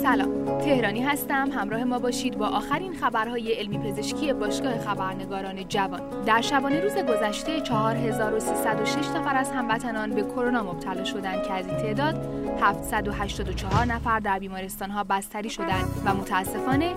سلام، تهرانی هستم. همراه ما باشید با آخرین خبرهای علمی پزشکی باشگاه خبرنگاران جوان. در شبانه روز گذشته 4306 نفر از هموطنان به کرونا مبتلا شدند که از این تعداد 784 نفر در بیمارستان‌ها بستری شدند و متاسفانه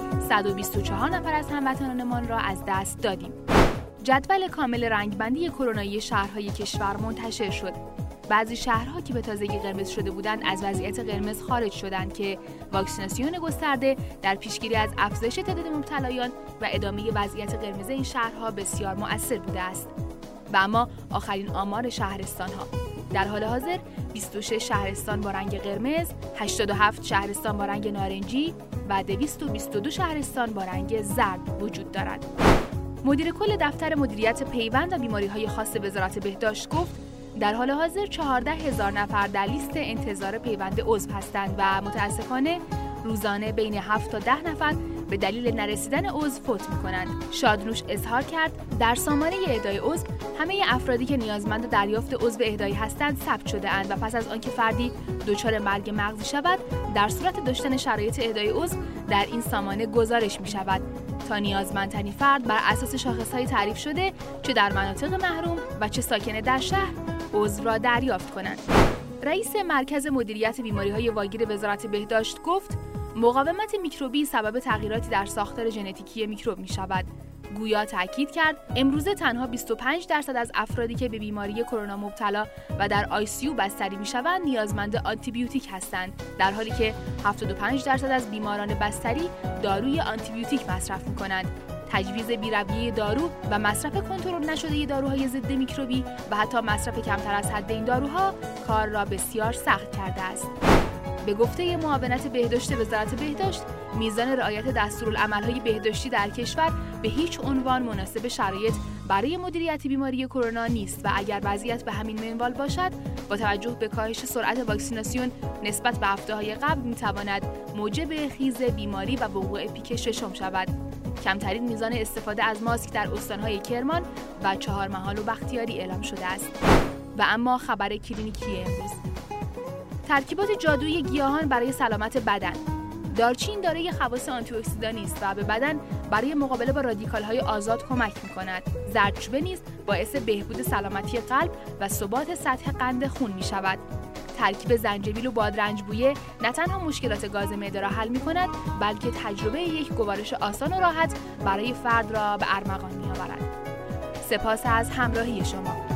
124 نفر از هموطنانمان را از دست دادیم. جدول کامل رنگبندی کرونایی شهرهای کشور منتشر شد. بعضی شهرها که به تازگی قرمز شده بودند از وضعیت قرمز خارج شدند که واکسیناسیون گسترده در پیشگیری از افزایش تعداد مبتلایان و ادامه وضعیت قرمز این شهرها بسیار مؤثر بوده است. و اما آخرین آمار شهرستان‌ها: در حال حاضر 26 شهرستان با رنگ قرمز، 87 شهرستان با رنگ نارنجی و 222 شهرستان با رنگ زرد وجود دارد. مدیر کل دفتر مدیریت پیوند و بیماری‌های خاص وزارت بهداشت گفت در حال حاضر 14,000 نفر در لیست انتظار پیوند عضو هستند و متاسفانه روزانه بین 7 تا 10 نفر به دلیل نرسیدن عضو فوت می‌کنند. شادنوش اظهار کرد در سامانه اهدای عضو همه افرادی که نیازمند دریافت عضو اهدایی هستند ثبت شده اند و پس از آنکه فردی دچار مرگ مغزی شود در صورت داشتن شرایط اهدای عضو در این سامانه گزارش می‌شود تا نیازمندترین فرد بر اساس شاخص‌های تعریف شده چه در مناطق محروم و چه ساکن در شهر عضو را دریافت کنند. رئیس مرکز مدیریت بیماری‌های واگیر وزارت بهداشت گفت مقاومت میکروبی سبب تغییراتی در ساختار ژنتیکی میکروب می‌شود. گویا تاکید کرد امروزه تنها 25% از افرادی که به بیماری کرونا مبتلا و در آی‌سی‌یو بستری می‌شوند نیازمند آنتیبیوتیک هستند، در حالی که 75% از بیماران بستری داروی آنتیبیوتیک مصرف می‌کنند. تجویز بی‌رویه دارو و مصرف کنترل نشده داروهای ضد میکروبی و حتی مصرف کمتر از حد این داروها کار را بسیار سخت کرده است. به گفته معاونت بهداشت وزارت بهداشت، میزان رعایت دستورالعمل‌های بهداشتی در کشور به هیچ عنوان مناسب شرایط برای مدیریت بیماری کرونا نیست و اگر وضعیت به همین منوال باشد، با توجه به کاهش سرعت واکسیناسیون نسبت به هفته‌های قبل می‌تواند موجب خیز بیماری و وقوع پیک ششم شود. کمترین میزان استفاده از ماسک در استان‌های کرمان و چهارمحال و بختیاری اعلام شده است. و اما خبر کلینیکی امروز: ترکیبات جادویی گیاهان برای سلامت بدن. دارچین دارای خواص آنتی اکسیدانی است و به بدن برای مقابله با رادیکال‌های آزاد کمک می‌کند. زردچوبه نیز باعث بهبود سلامتی قلب و ثبات سطح قند خون می‌شود. ترکیب زنجبیل و بادرنج بویه نه تنها مشکلات گاز معده را حل می‌کند، بلکه تجربه یک گوارش آسان و راحت برای فرد را به ارمغان می‌آورد. سپاس از همراهی شما.